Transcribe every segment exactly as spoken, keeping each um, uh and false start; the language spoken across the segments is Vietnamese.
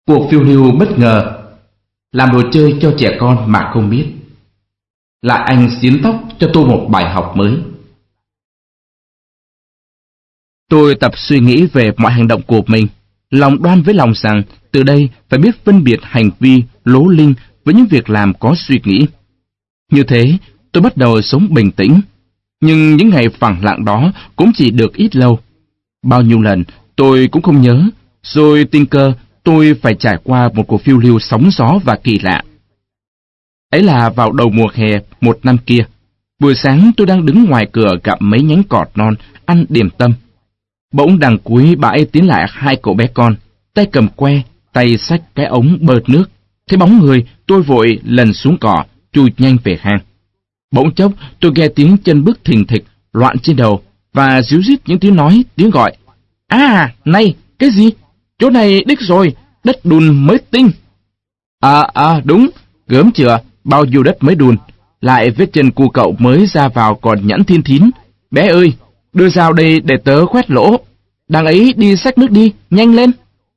Cuộc phiêu lưu bất ngờ, làm đồ chơi cho trẻ con mà không biết. Lại anh xiến tóc cho tôi một bài học mới. Tôi tập suy nghĩ về mọi hành động của mình, lòng đoan với lòng rằng từ đây phải biết phân biệt hành vi lố linh với những việc làm có suy nghĩ. Như thế, tôi bắt đầu sống bình tĩnh. Nhưng những ngày phẳng lặng đó cũng chỉ được ít lâu. Bao nhiêu lần tôi cũng không nhớ, rồi tình cờ tôi phải trải qua một cuộc phiêu lưu sóng gió và kỳ lạ. Ấy là vào đầu mùa hè một năm kia. Buổi sáng tôi đang đứng ngoài cửa gặm mấy nhánh cọt non, ăn điểm tâm. Bỗng đằng cuối bãi tiến lại hai cậu bé con, tay cầm que, tay xách cái ống bơt nước. Thấy bóng người, tôi vội lần xuống cỏ, chui nhanh về hang. Bỗng chốc, tôi nghe tiếng chân bước thình thịch, loạn trên đầu, và ríu rít những tiếng nói, tiếng gọi. À, này, cái gì? Chỗ này đích rồi, đất đùn mới tinh. À, à, đúng, gớm chưa, bao nhiêu đất mới đùn. Lại vết chân cu cậu mới ra vào còn nhẵn thiên thín. Bé ơi, đưa dao đây để tớ khoét lỗ. Đằng ấy đi xách nước đi, nhanh lên.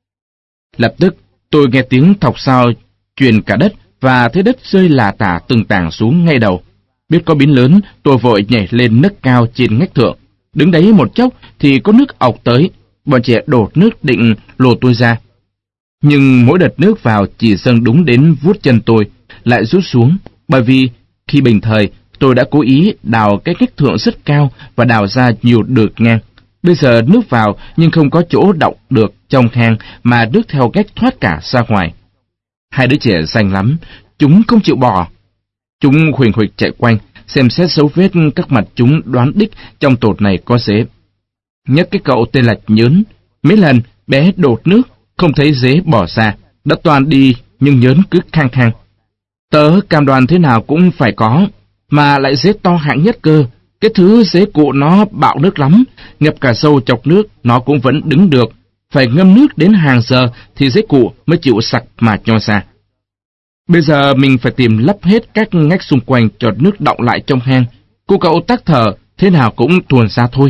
Lập tức, tôi nghe tiếng thọc sao truyền cả đất, và thấy đất rơi lả tả từng tảng xuống ngay đầu. Biết có biến lớn, tôi vội nhảy lên nấc cao trên ngách thượng. Đứng đấy một chốc thì có nước ọc tới, bọn trẻ đổ nước định lồ tôi ra. Nhưng mỗi đợt nước vào chỉ dâng đúng đến vuốt chân tôi, lại rút xuống, bởi vì khi bình thời tôi đã cố ý đào cái ngách thượng rất cao và đào ra nhiều đợt ngang. Bây giờ nước vào nhưng không có chỗ đọng được trong hang mà nước theo cách thoát cả ra ngoài. Hai đứa trẻ rành lắm, chúng không chịu bỏ. Chúng huỳnh huỳnh chạy quanh, xem xét dấu vết các mặt chúng đoán đích trong tột này có dế. Nhất cái cậu tên là Nhớn, mấy lần bé đột nước, không thấy dế bỏ ra, đã toàn đi nhưng Nhớn cứ khăng khăng. Tớ cam đoan thế nào cũng phải có, mà lại dế to hạng nhất cơ. Cái thứ dế cụ nó bạo nước lắm, ngập cả sâu chọc nước nó cũng vẫn đứng được. Phải ngâm nước đến hàng giờ thì dế cụ mới chịu sặc mà cho ra. Bây giờ mình phải tìm lấp hết các ngách xung quanh cho nước đọng lại trong hang. Cô cậu tắc thở, thế nào cũng tuồn ra thôi.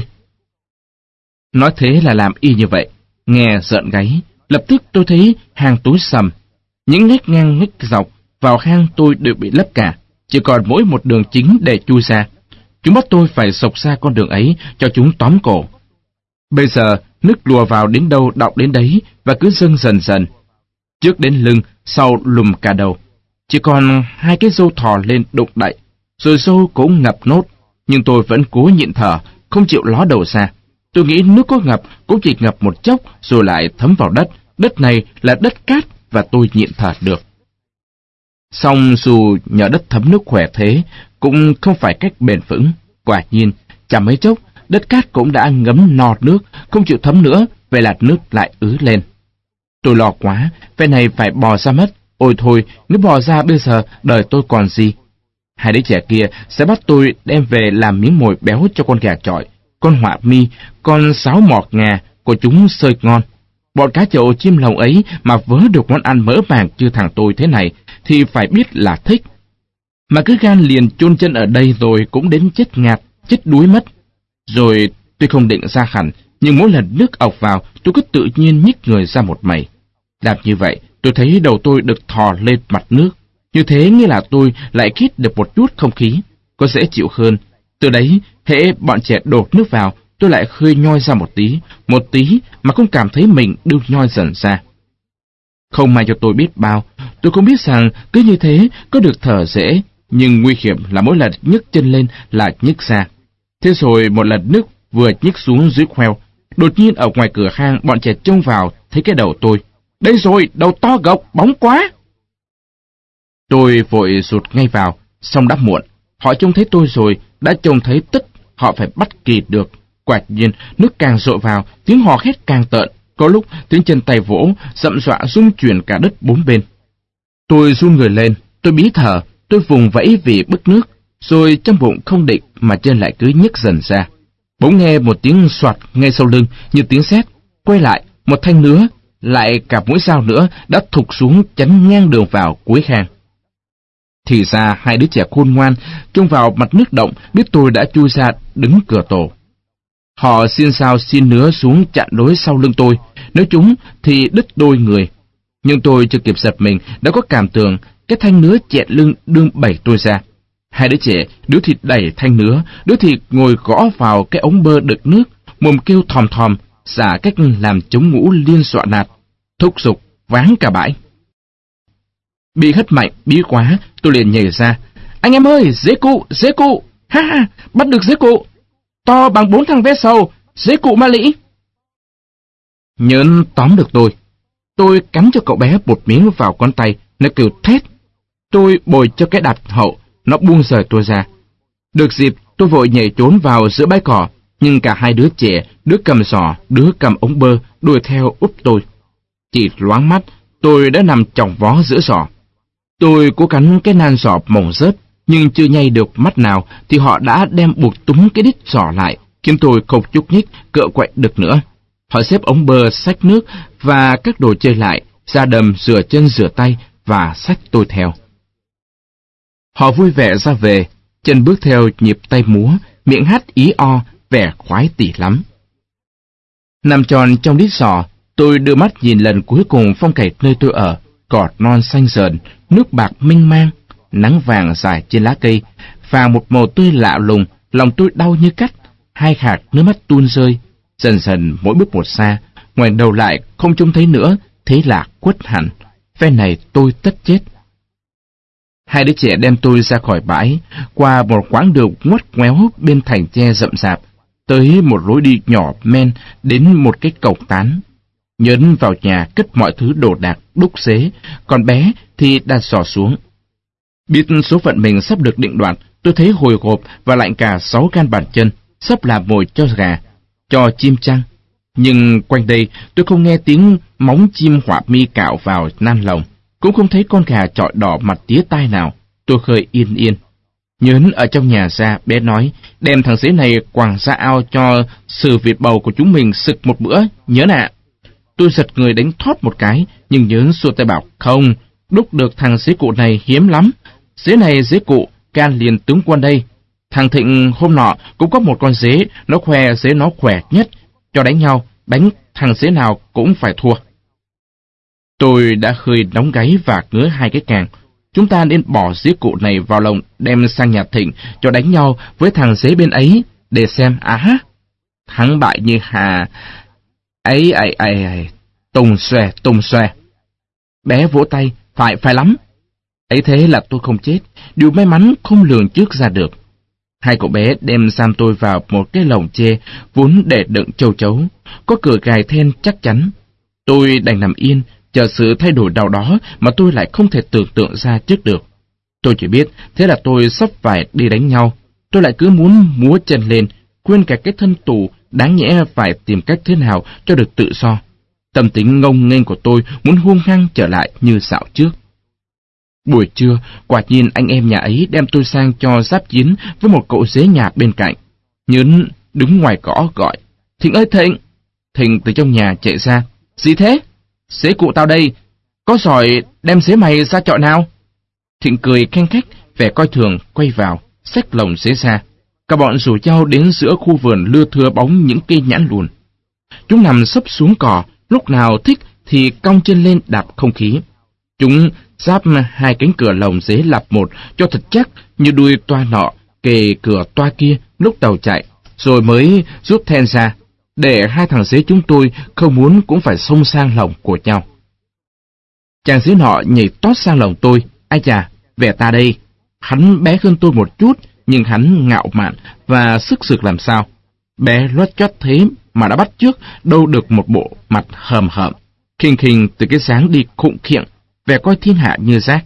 Nói thế là làm y như vậy. Nghe rợn gáy, lập tức tôi thấy hang tối sầm. Những ngách ngang ngách dọc vào hang tôi đều bị lấp cả, chỉ còn mỗi một đường chính để chui ra. Chúng bắt tôi phải xộc ra con đường ấy cho chúng tóm cổ. Bây giờ nước lùa vào đến đâu đọng đến đấy và cứ dâng dần dần. Trước đến lưng, sau lùm cả đầu. Chỉ còn hai cái râu thò lên đụng đậy, rồi râu cũng ngập nốt, nhưng tôi vẫn cố nhịn thở, không chịu ló đầu ra. Tôi nghĩ nước có ngập cũng chỉ ngập một chốc rồi lại thấm vào đất. Đất này là đất cát và tôi nhịn thở được. Song dù nhờ đất thấm nước khỏe thế, cũng không phải cách bền vững. Quả nhiên, chẳng mấy chốc, đất cát cũng đã ngấm no nước, không chịu thấm nữa, vậy là nước lại ứ lên. Tôi lo quá, phe này phải bò ra mất. Ôi thôi, nếu bò ra bây giờ, đời tôi còn gì? Hai đứa trẻ kia sẽ bắt tôi đem về làm miếng mồi béo cho con gà chọi, con họa mi, con sáo mọt ngà của chúng sơi ngon. Bọn cá chậu chim lồng ấy mà vớ được món ăn mỡ màng như thằng tôi thế này, thì phải biết là thích. Mà cứ gan liền chôn chân ở đây rồi cũng đến chết ngạt, chết đuối mất. Rồi tôi không định ra hẳn, nhưng mỗi lần nước ọc vào, tôi cứ tự nhiên nhích người ra một mày. Làm như vậy, tôi thấy đầu tôi được thò lên mặt nước. Như thế nghĩa là tôi lại hít được một chút không khí, có dễ chịu hơn. Từ đấy, hễ bọn trẻ đột nước vào, tôi lại khơi nhoi ra một tí, một tí mà không cảm thấy mình đưa nhoi dần ra. Không may cho tôi biết bao, tôi không biết rằng cứ như thế có được thở dễ, nhưng nguy hiểm là mỗi lần nhấc chân lên là nhích ra. Thế rồi một lần nước vừa nhích xuống dưới khoeo, đột nhiên ở ngoài cửa hang bọn trẻ trông vào thấy cái đầu tôi. Đây rồi, đầu to gộc, bóng quá! Tôi vội rụt ngay vào, xong đã muộn. Họ trông thấy tôi rồi, đã trông thấy tức, họ phải bắt kịp được. Quả nhiên, nước càng dội vào, tiếng hò hét càng tợn. Có lúc, tiếng chân tay vỗ, rậm rọa rung chuyển cả đất bốn bên. Tôi run người lên, tôi bí thở, tôi vùng vẫy vì bức nước, rồi trong bụng không định mà chân lại cứ nhấc dần ra. Bỗng nghe một tiếng soạt ngay sau lưng như tiếng sét, quay lại, một thanh nữa, lại cả mũi dao nữa đã thụt xuống chắn ngang đường vào cuối hang. Thì ra hai đứa trẻ khôn ngoan trông vào mặt nước động biết tôi đã chui ra đứng cửa tổ. Họ xin sao xin nữa xuống chặn đối sau lưng tôi, nếu chúng thì đứt đôi người. Nhưng tôi chưa kịp giật mình đã có cảm tưởng cái thanh nứa chẹn lưng đương bẩy tôi ra. Hai đứa trẻ, đứa thì đẩy thanh nứa, đứa thì ngồi gõ vào cái ống bơ đựng nước, mồm kêu thòm thòm, giả cách làm chống ngũ liên dọa nạt, thúc giục, váng cả bãi. Bị hất mạnh, bí quá, tôi liền nhảy ra. Anh em ơi, dế cụ, dế cụ, ha ha, bắt được dế cụ, to bằng bốn thằng vé sầu, dế cụ ma lĩ. Nhớn tóm được tôi. Tôi cắn cho cậu bé một miếng vào con tay, nó kêu thét. Tôi bồi cho cái đạp hậu, nó buông rời tôi ra. Được dịp, tôi vội nhảy trốn vào giữa bãi cỏ, nhưng cả hai đứa trẻ, đứa cầm giỏ, đứa cầm ống bơ, đuổi theo úp tôi. Chỉ loáng mắt, tôi đã nằm chỏng vó giữa giỏ. Tôi cố cắn cái nan giỏ mỏng rớt, nhưng chưa nhay được mắt nào thì họ đã đem buộc túm cái đít giỏ lại, khiến tôi không nhúc nhích, cựa quậy được nữa. Họ xếp ống bơ, xách nước và các đồ chơi lại, ra đầm rửa chân rửa tay và xách tôi theo. Họ vui vẻ ra về, chân bước theo nhịp tay múa, miệng hát ý o, vẻ khoái tỉ lắm. Nằm tròn trong đít giỏ, tôi đưa mắt nhìn lần cuối cùng phong cảnh nơi tôi ở, cỏ non xanh rờn, nước bạc mênh mang, nắng vàng dài trên lá cây, và một màu tươi lạ lùng, lòng tôi đau như cắt, hai hạt nước mắt tuôn rơi. Dần dần mỗi bước một xa, ngoảnh đầu lại không trông thấy nữa, thế là quất hẳn. Phe này tôi tất chết. Hai đứa trẻ đem tôi ra khỏi bãi, qua một quãng đường ngoắt ngoéo bên thành tre rậm rạp, tới một lối đi nhỏ men đến một cái cổng tán. Nhớn vào nhà cất mọi thứ đồ đạc đúc xế, còn bé thì đặt giỏ xuống. Biết số phận mình sắp được định đoạt, tôi thấy hồi hộp và lạnh cả sáu gan bàn chân, sắp làm mồi cho gà, cho chim chăng. Nhưng quanh đây tôi không nghe tiếng móng chim họa mi cạo vào nan lồng, cũng không thấy con gà chọi đỏ mặt tía tai nào. Tôi khơi yên yên. Nhớn ở trong nhà ra, bé nói, đem thằng dế này quàng ra ao cho sử vịt bầu của chúng mình sực một bữa, Nhớn ạ. Tôi giật người đánh thót một cái, nhưng Nhớn xua tay bảo, không, đúc được thằng dế cụ này hiếm lắm. Dế này dế cụ, can liền tướng quân đây. Thằng Thịnh hôm nọ cũng có một con dế, nó khoe dế nó khỏe nhất, cho đánh nhau, đánh thằng dế nào cũng phải thua. Tôi đã hơi nóng gáy và ngứa hai cái càng. Chúng ta nên bỏ dế cụ này vào lồng đem sang nhà Thịnh cho đánh nhau với thằng dế bên ấy, để xem, à ha, thắng bại như hà, ấy ấy ấy ấy, tùng xòe, tùng xòe. Bé vỗ tay, phải, phải lắm. Ấy thế là tôi không chết, điều may mắn không lường trước ra được. Hai cậu bé đem giam tôi vào một cái lồng tre vốn để đựng châu chấu, có cửa gài then chắc chắn. Tôi đành nằm yên, chờ sự thay đổi nào đó mà tôi lại không thể tưởng tượng ra trước được. Tôi chỉ biết thế là tôi sắp phải đi đánh nhau. Tôi lại cứ muốn múa chân lên, quên cả cái thân tù, đáng nhẽ phải tìm cách thế nào cho được tự do. Tâm tính ngông nghênh của tôi muốn hung hăng trở lại như dạo trước. Buổi trưa, quả nhiên anh em nhà ấy đem tôi sang cho giáp chiến với một cậu dế nhà bên cạnh. Nhớn đứng ngoài cỏ gọi, Thịnh ơi Thịnh! Thịnh từ trong nhà chạy ra, gì thế? Dế cụ tao đây, có giỏi đem dế mày ra chọi nào? Thịnh cười khen khách, vẻ coi thường, quay vào, xách lồng dế ra. Cả bọn rủ nhau đến giữa khu vườn lưa thưa bóng những cây nhãn lùn. Chúng nằm sấp xuống cỏ, lúc nào thích thì cong chân lên đạp không khí. Chúng giáp hai cánh cửa lồng dế lặp một cho thật chắc như đuôi toa nọ kề cửa toa kia lúc tàu chạy, rồi mới rút then ra, để hai thằng dế chúng tôi không muốn cũng phải xông sang lồng của nhau. Chàng dế nọ nhảy tót sang lồng tôi, ai chà, vẻ ta đây. Hắn bé hơn tôi một chút, nhưng hắn ngạo mạn và sức sực làm sao. Bé loắt choắt thế mà đã bắt chước đâu được một bộ mặt hờm hợm, khinh khinh từ cái dáng đi khụng khiệng, vẻ coi thiên hạ như rác.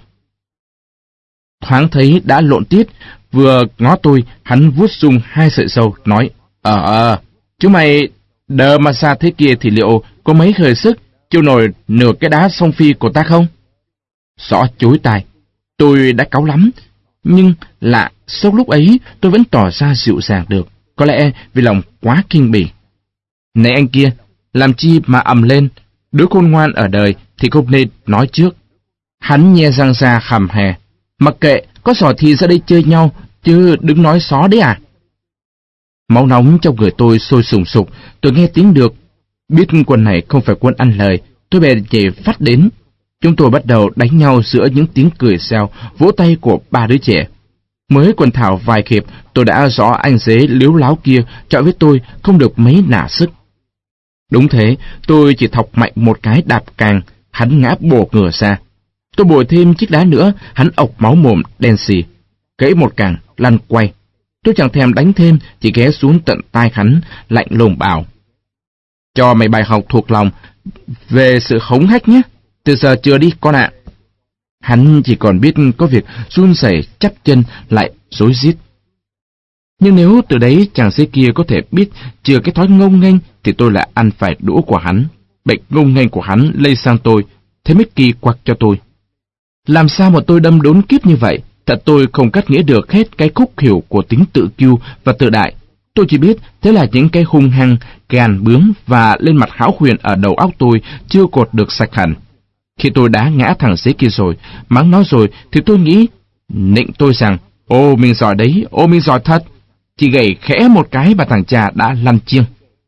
Thoáng thấy đã lộn tiết, vừa ngó tôi, hắn vuốt sung hai sợi râu, nói, Ờ ờ, chú mày đờ mà xa thế kia thì liệu có mấy hơi sức chịu nổi nửa cái đá song phi của ta không? Rõ chối tai, tôi đã cáu lắm, nhưng lạ, sau lúc ấy tôi vẫn tỏ ra dịu dàng được, có lẽ vì lòng quá kinh bỉ. Này anh kia, làm chi mà ầm lên, đứa khôn ngoan ở đời thì không nên nói trước. Hắn nhe răng ra khằm hè, mặc kệ, có giỏi thì ra đây chơi nhau, chứ đừng nói xó đấy à. Máu nóng trong người tôi sôi sùng sục, tôi nghe tiếng được. Biết quân này không phải quân ăn lời, tôi bèn nhảy phát đến. Chúng tôi bắt đầu đánh nhau giữa những tiếng cười xèo, vỗ tay của ba đứa trẻ. Mới quần thảo vài khiệp, tôi đã rõ anh dế liếu láo kia chọi với tôi không được mấy nả sức. Đúng thế, tôi chỉ thọc mạnh một cái đạp càng, hắn ngã bổ ngửa ra. Tôi bồi thêm chiếc đá nữa, hắn ộc máu mồm đen xì, gãy một càng, lăn quay. Tôi chẳng thèm đánh thêm, chỉ ghé xuống tận tai hắn, lạnh lùng bảo: cho mày bài học thuộc lòng về sự hống hách nhé, từ giờ chưa đi con ạ. Hắn chỉ còn biết có việc run rẩy chắp chân lại rối rít. Nhưng nếu từ đấy chàng dế kia có thể biết chừa cái thói ngông nghênh thì tôi lại ăn phải đũa của hắn. Bệnh ngông nghênh của hắn lây sang tôi, thế mới kỳ quặc cho tôi. Làm sao mà tôi đâm đốn kiếp như vậy? Thật tôi không cắt nghĩa được hết cái khúc hiểu của tính tự kiêu và tự đại. Tôi chỉ biết thế là những cái hung hăng, gàn bướng và lên mặt hão huyền ở đầu óc tôi chưa cột được sạch hẳn. Khi tôi đã ngã thằng dế kia rồi, mắng nó rồi, thì tôi nghĩ, nịnh tôi rằng, ô mình giỏi đấy, ô mình giỏi thật. Chỉ gảy khẽ một cái và thằng cha đã lăn chiêng.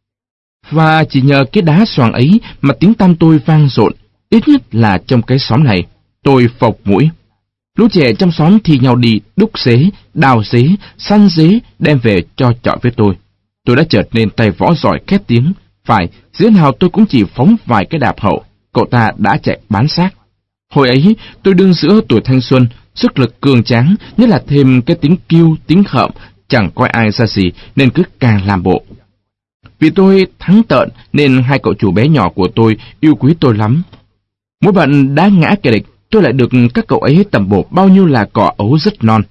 Và chỉ nhờ cái đá xoàng ấy mà tiếng tăm tôi vang rộn, ít nhất là trong cái xóm này. Tôi phộc mũi. Lũ trẻ trong xóm thì nhau đi đúc dế, đào dế, săn dế, đem về cho chọi với tôi. Tôi đã chợt nên tay võ giỏi khét tiếng. Phải, dế nào tôi cũng chỉ phóng vài cái đạp hậu, cậu ta đã chạy bán xác. Hồi ấy, tôi đương giữa tuổi thanh xuân, sức lực cường tráng, nhất là thêm cái tính kiêu, tính hợm, chẳng coi ai ra gì nên cứ càng làm bộ. Vì tôi thắng tợn nên hai cậu chủ bé nhỏ của tôi yêu quý tôi lắm. Mỗi bận đá ngã kẻ địch, tôi lại được các cậu ấy tầm bổ bao nhiêu là cỏ ấu rất non.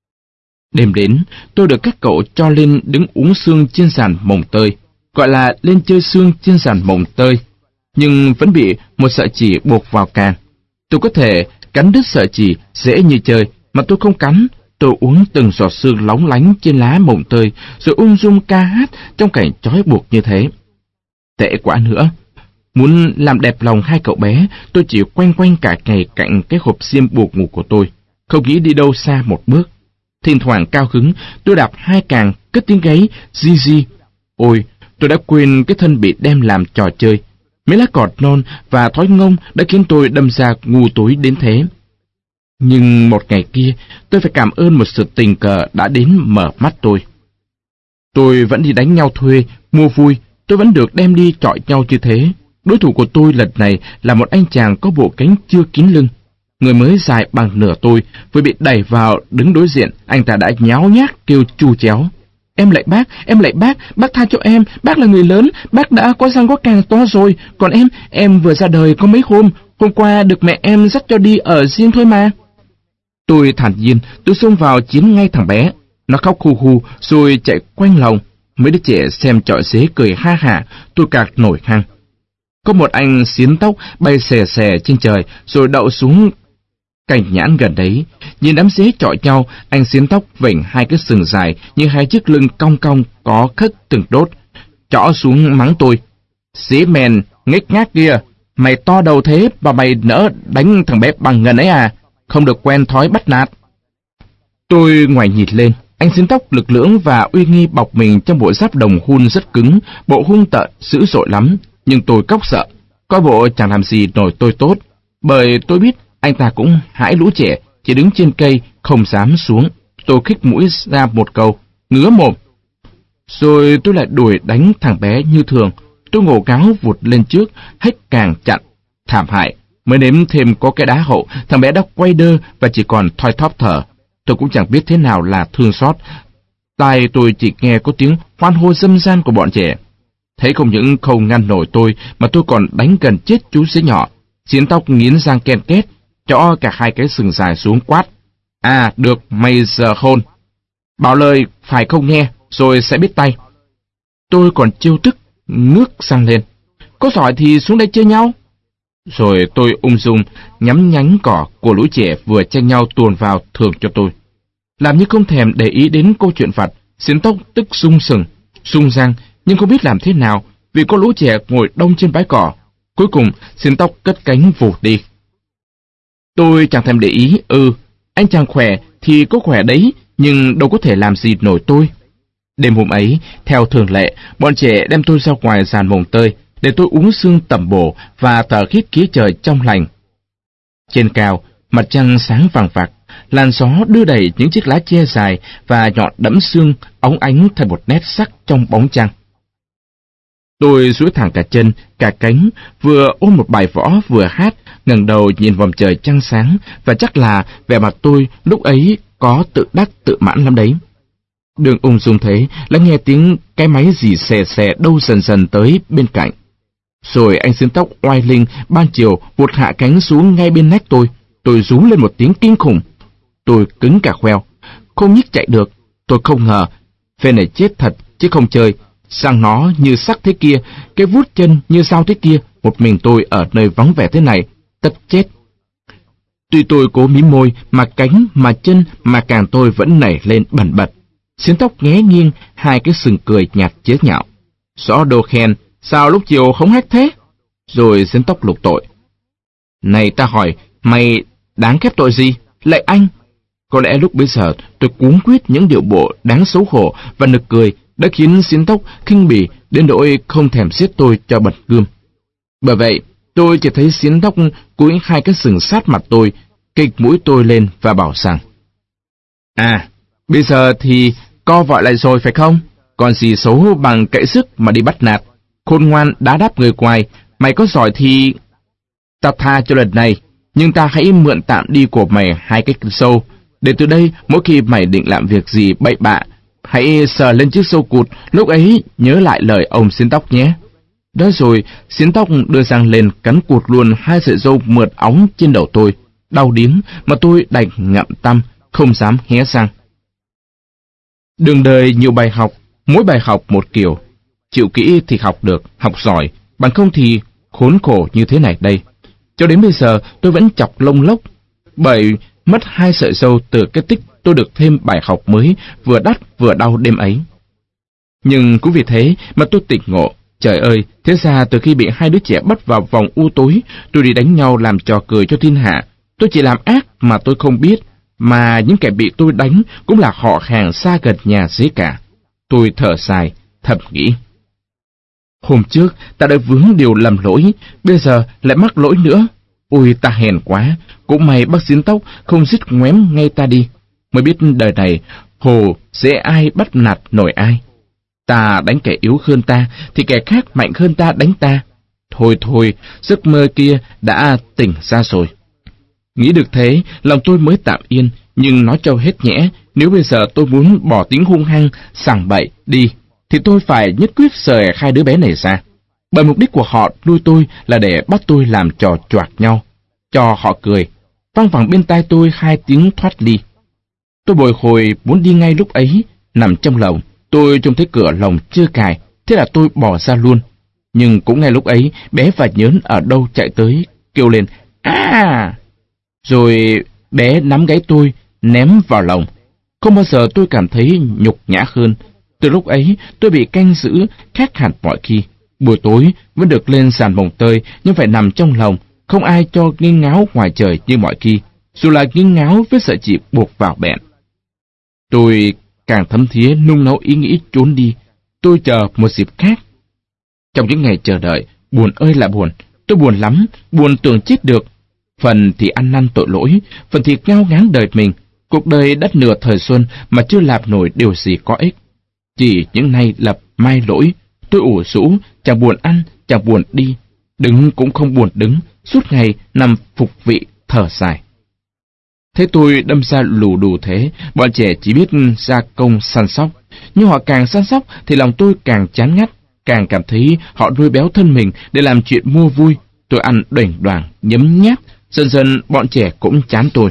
Đêm đến, tôi được các cậu cho lên đứng uống sương trên sàn mồng tơi, gọi là lên chơi sương trên sàn mồng tơi, nhưng vẫn bị một sợi chỉ buộc vào càng. Tôi có thể cắn đứt sợi chỉ dễ như chơi, mà tôi không cắn. Tôi uống từng giọt sương lóng lánh trên lá mồng tơi, rồi ung dung ca hát trong cảnh trói buộc như thế. Tệ quá nữa. Muốn làm đẹp lòng hai cậu bé, tôi chỉ quanh quanh cả ngày cạnh cái hộp xiêm buộc ngủ của tôi, không nghĩ đi đâu xa một bước. Thỉnh thoảng cao hứng, tôi đạp hai càng, cất tiếng gáy, di di. Ôi, tôi đã quên cái thân bị đem làm trò chơi. Mấy lá cọt non và thói ngông đã khiến tôi đâm ra ngu tối đến thế. Nhưng một ngày kia, tôi phải cảm ơn một sự tình cờ đã đến mở mắt tôi. Tôi vẫn đi đánh nhau thuê, mua vui, tôi vẫn được đem đi chọi nhau như thế. Đối thủ của tôi lần này là một anh chàng có bộ cánh chưa kín lưng. Người mới dài bằng nửa tôi, vừa bị đẩy vào đứng đối diện, anh ta đã nháo nhác kêu chu chéo. Em lạy bác, em lạy bác, bác tha cho em, bác là người lớn, bác đã có răng có càng to rồi, còn em, em vừa ra đời có mấy hôm, hôm qua được mẹ em dắt cho đi ở riêng thôi mà. Tôi thản nhiên, tôi xông vào chiếm ngay thằng bé. Nó khóc hu hu, rồi chạy quanh lòng. Mấy đứa trẻ xem trọi dế cười ha hả, tôi cạc nổi hăng. Có một anh xiến tóc bay xè xè trên trời, rồi đậu xuống cành nhãn gần đấy. Nhìn đám dế chọi nhau, anh xiến tóc vểnh hai cái sừng dài như hai chiếc lưng cong cong có khất từng đốt. Chõ xuống mắng tôi. Dế mèn, nghếch ngác kia, mày to đầu thế mà mày nỡ đánh thằng bé bằng ngần ấy à? Không được quen thói bắt nạt. Tôi ngoảnh nhìn lên, anh xiến tóc lực lưỡng và uy nghi bọc mình trong bộ giáp đồng hun rất cứng, bộ hung tợn dữ dội lắm, nhưng tôi cóc sợ, coi bộ chẳng làm gì nổi tôi tốt, bởi tôi biết anh ta cũng hãi lũ trẻ, chỉ đứng trên cây không dám xuống. Tôi khích mũi ra một câu, ngứa mồm. Rồi tôi lại đuổi đánh thằng bé như thường. Tôi ngổ gáo vụt lên trước, hết càng chặn. Thảm hại, mới nếm thêm có cái đá hậu, thằng bé đã quay đơ và chỉ còn thoi thóp thở. Tôi cũng chẳng biết thế nào là thương xót. Tai tôi chỉ nghe có tiếng hoan hô râm ran của bọn trẻ. Thấy không những không ngăn nổi tôi, mà tôi còn đánh gần chết chú dế nhỏ. Xiến tóc nghiến răng ken két, chõ cả hai cái sừng dài xuống quát. À, được, mày giờ hôn. Bảo lời phải không nghe, rồi sẽ biết tay. Tôi còn trêu tức, ngước sang lên. Có giỏi thì xuống đây chơi nhau. Rồi tôi ung dung nhắm nhánh cỏ của lũ trẻ vừa tranh nhau tuồn vào thường cho tôi. Làm như không thèm để ý đến câu chuyện vặt, xiến tóc tức sung sừng, sung răng, nhưng không biết làm thế nào vì có lũ trẻ ngồi đông trên bãi cỏ. Cuối cùng, xiến tóc cất cánh vụt đi. Tôi chẳng thèm để ý, ừ, anh chàng khỏe thì có khỏe đấy, nhưng đâu có thể làm gì nổi tôi. Đêm hôm ấy, theo thường lệ, bọn trẻ đem tôi ra ngoài giàn mồng tơi, để tôi uống sương tẩm bổ và thở hít khí trời trong lành. Trên cao, mặt trăng sáng vàng vặc, làn gió đưa đẩy những chiếc lá che dài và nhọn đẫm sương óng ánh thành một nét sắc trong bóng trăng. Tôi duỗi thẳng cả chân, cả cánh, vừa ôm một bài võ vừa hát, ngẩng đầu nhìn vòm trời trăng sáng, và chắc là vẻ mặt tôi lúc ấy có tự đắc tự mãn lắm đấy. Đường ung dung thế, lại nghe tiếng cái máy gì xè xè đâu dần dần tới bên cạnh. Rồi anh xiên tóc oai linh ban chiều vụt hạ cánh xuống ngay bên nách tôi. Tôi rú lên một tiếng kinh khủng. Tôi cứng cả khoeo, không nhích chạy được. Tôi không ngờ, phe này chết thật chứ không chơi. Sang nó như sắc thế kia, cái vuốt chân như sao thế kia, một mình tôi ở nơi vắng vẻ thế này, tất chết. Tuy tôi cố mím môi, mà cánh, mà chân, mà càng tôi vẫn nảy lên bần bật. Xiên tóc nghé nghiêng, hai cái sừng cười nhạt chế nhạo. Rõ đồ khen, sao lúc chiều không hát thế? Rồi xiên tóc lục tội. Này ta hỏi, mày đáng khép tội gì? Lạy anh! Có lẽ lúc bấy giờ tôi cuống quýt những điệu bộ đáng xấu hổ và nực cười đã khiến xiên tóc khinh bỉ đến nỗi không thèm giết tôi cho bật gươm. Bởi vậy, tôi chỉ thấy xiên tóc cúi hai cái sừng sát mặt tôi, kịch mũi tôi lên và bảo rằng: À, bây giờ thì co vọi lại rồi phải không? Còn gì xấu bằng cậy sức mà đi bắt nạt. Khôn ngoan đá đáp người ngoài, mày có giỏi thì... Ta tha cho lần này, nhưng ta hãy mượn tạm đi của mày hai cái sâu, để từ đây mỗi khi mày định làm việc gì bậy bạ, hãy sờ lên chiếc sâu cụt, lúc ấy nhớ lại lời ông xiên tóc nhé. Đó rồi, xiên tóc đưa răng lên cắn cụt luôn hai sợi râu mượt óng trên đầu tôi. Đau điếng mà tôi đành ngậm tăm, không dám hé răng. Đường đời nhiều bài học, mỗi bài học một kiểu. Chịu kỹ thì học được, học giỏi, bằng không thì khốn khổ như thế này đây. Cho đến bây giờ tôi vẫn chọc lông lốc, bởi mất hai sợi râu từ cái tích tôi được thêm bài học mới, vừa đắt vừa đau đêm ấy. Nhưng cũng vì thế mà tôi tỉnh ngộ. Trời ơi, thế ra từ khi bị hai đứa trẻ bắt vào vòng u tối, tôi đi đánh nhau làm trò cười cho thiên hạ. Tôi chỉ làm ác mà tôi không biết, mà những kẻ bị tôi đánh cũng là họ hàng xa gần nhà dế cả. Tôi thở dài, thầm nghĩ. Hôm trước ta đã vướng điều lầm lỗi, bây giờ lại mắc lỗi nữa. Ôi ta hèn quá, cũng may bác xiên tóc không dứt ngoém ngay ta đi. Mới biết đời này, hồ dễ ai bắt nạt nổi ai. Ta đánh kẻ yếu hơn ta, thì kẻ khác mạnh hơn ta đánh ta. Thôi thôi, giấc mơ kia đã tỉnh ra rồi. Nghĩ được thế, lòng tôi mới tạm yên, nhưng nói cho hết nhẽ, nếu bây giờ tôi muốn bỏ tính hung hăng, sảng bậy đi, thì tôi phải nhất quyết rời hai đứa bé này ra. Bởi mục đích của họ nuôi tôi là để bắt tôi làm trò choạc nhau, cho họ cười. Văng vẳng bên tai tôi hai tiếng thoát ly. Tôi bồi hồi muốn đi ngay lúc ấy, nằm trong lồng. Tôi trông thấy cửa lồng chưa cài, thế là tôi bỏ ra luôn. Nhưng cũng ngay lúc ấy, bé và nhớn ở đâu chạy tới, kêu lên, à! Rồi bé nắm gáy tôi, ném vào lồng. Không bao giờ tôi cảm thấy nhục nhã hơn. Từ lúc ấy, tôi bị canh giữ khác hẳn mọi khi. Buổi tối vẫn được lên sàn bồng tơi, nhưng phải nằm trong lồng, không ai cho nghiêng ngáo ngoài trời như mọi khi, dù là nghiêng ngáo với sợi chỉ buộc vào bẹn. Tôi càng thấm thía nung nấu ý nghĩ trốn đi. Tôi chờ một dịp khác. Trong những ngày chờ đợi, buồn ơi là buồn. Tôi buồn lắm, buồn tưởng chết được. Phần thì ăn năn tội lỗi, phần thì ngao ngán đời mình. Cuộc đời đất nửa thời xuân mà chưa làm nổi điều gì có ích. Chỉ những nay lập mai lỗi, tôi ủ rũ, chẳng buồn ăn, chẳng buồn đi. Đứng cũng không buồn đứng, suốt ngày nằm phục vị, thở dài. Thế tôi đâm ra lù đù thế, bọn trẻ chỉ biết ra công săn sóc. Nhưng họ càng săn sóc thì lòng tôi càng chán ngắt, càng cảm thấy họ nuôi béo thân mình để làm chuyện mua vui. Tôi ăn đoành đoàng, nhấm nháp, dần dần bọn trẻ cũng chán tôi.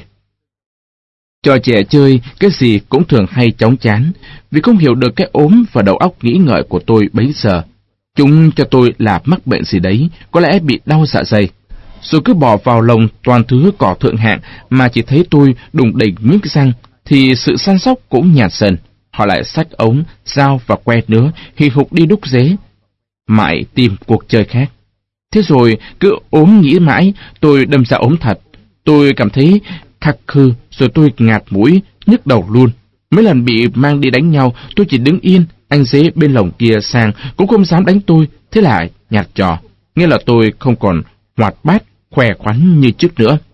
Trò trẻ chơi, cái gì cũng thường hay chóng chán, vì không hiểu được cái ốm và đầu óc nghĩ ngợi của tôi bấy giờ. Chúng cho tôi là mắc bệnh gì đấy, có lẽ bị đau dạ dày. Rồi cứ bỏ vào lồng toàn thứ cỏ thượng hạng mà chỉ thấy tôi đùng đỉnh miếng răng, thì sự săn sóc cũng nhạt dần. Họ lại xách ống, dao và que nữa, hì hục đi đúc dế, mãi tìm cuộc chơi khác. Thế rồi cứ ốm nghĩ mãi, tôi đâm ra ốm thật. Tôi cảm thấy khắc khư, rồi tôi ngạt mũi, nhức đầu luôn. Mấy lần bị mang đi đánh nhau, tôi chỉ đứng yên, anh dế bên lồng kia sang cũng không dám đánh tôi, thế là nhạt trò. Nghĩa là tôi không còn hoạt bát, khỏe khoắn như trước nữa.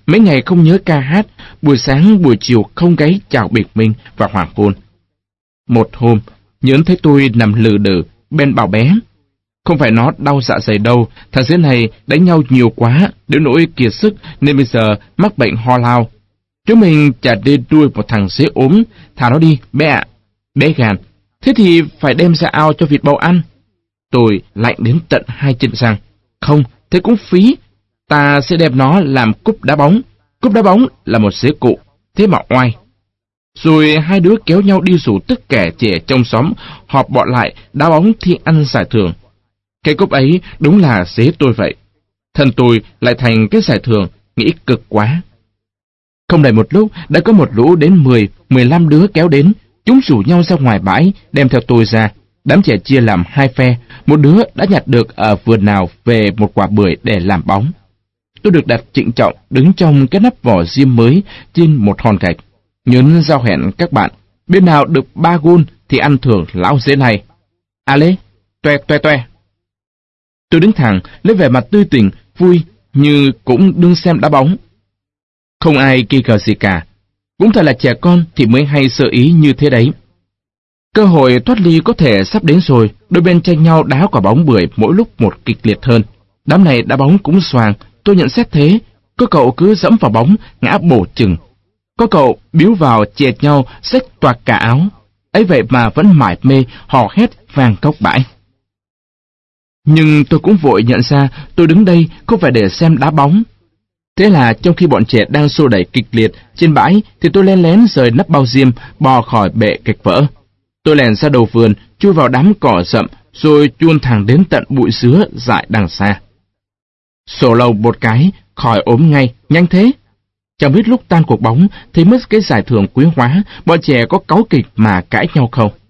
mấy ngày không nhớ ca hát, buổi sáng buổi chiều không gáy chào bình minh và hoàng hôn. Một hôm, Nhớn thấy tôi nằm lừ đừ, bên bảo bé: "Không phải nó đau dạ dày đâu, thằng dế này đánh nhau nhiều quá, đến nỗi kiệt sức nên bây giờ mắc bệnh ho lao. Chúng mình chả nên nuôi một thằng dế ốm, thả nó đi, bé ạ." Bé gàn: "Thế thì phải đem ra ao cho vịt bầu ăn." Tôi lạnh đến tận hai chân răng: "Không, thế cũng phí. Ta sẽ đem nó làm cúp đá bóng. Cúp đá bóng là một dế cụ, thế mà oai." Rồi hai đứa kéo nhau đi rủ tất cả trẻ trong xóm họp bọn lại đá bóng thi ăn giải thưởng. Cái cúp ấy đúng là dế tôi vậy. Thân tôi lại thành cái giải thưởng, nghĩ cực quá. Không đầy một lúc đã có một lũ đến mười, mười lăm đứa kéo đến. Chúng rủ nhau ra ngoài bãi, đem theo tôi ra. Đám trẻ chia làm hai phe, một đứa đã nhặt được ở vườn nào về một quả bưởi để làm bóng. Tôi được đặt trịnh trọng đứng trong cái nắp vỏ diêm mới trên một hòn gạch. Nhớn giao hẹn các bạn, bên nào được ba gôn thì ăn thưởng lão dế này. À lê, toe toe toe. Tôi đứng thẳng, lấy vẻ mặt tươi tỉnh, vui, như cũng đương xem đá bóng. Không ai kỳ cờ gì cả. Cũng thật là trẻ con thì mới hay sơ ý như thế đấy. Cơ hội thoát ly có thể sắp đến rồi, đôi bên tranh nhau đá quả bóng bưởi mỗi lúc một kịch liệt hơn. Đám này đá bóng cũng xoàng, tôi nhận xét thế. Có cậu cứ dẫm vào bóng, ngã bổ chừng. Có cậu biếu vào chẹt nhau, xách toạc cả áo. Ấy vậy mà vẫn mải mê, hò hét vang cốc bãi. Nhưng tôi cũng vội nhận ra tôi đứng đây không phải để xem đá bóng. Thế là trong khi bọn trẻ đang xô đẩy kịch liệt trên bãi thì tôi len lén rời nắp bao diêm, bò khỏi bệ gạch vỡ. Tôi lèn ra đầu vườn, chui vào đám cỏ rậm, rồi chuôn thẳng đến tận bụi dứa dại đằng xa. Sổ lầu một cái, khỏi ốm ngay, nhanh thế. Chẳng biết lúc tan cuộc bóng thì mất cái giải thưởng quý hóa, bọn trẻ có cáu kịch mà cãi nhau không.